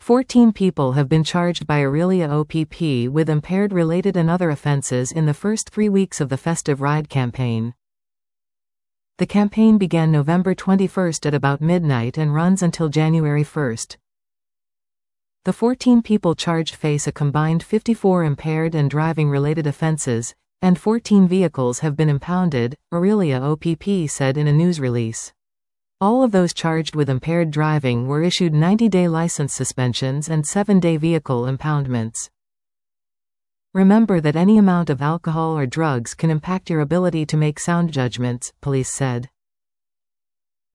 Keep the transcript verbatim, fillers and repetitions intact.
fourteen people have been charged by Aurelia O P P with impaired-related and other offences in the first three weeks of the Festive Ride campaign. The campaign began November twenty-first at about midnight and runs until January first. The fourteen people charged face a combined fifty-four impaired and driving-related offences, and fourteen vehicles have been impounded, Aurelia O P P said in a news release. All of those charged with impaired driving were issued ninety-day license suspensions and seven-day vehicle impoundments. Remember that any amount of alcohol or drugs can impact your ability to make sound judgments, police said.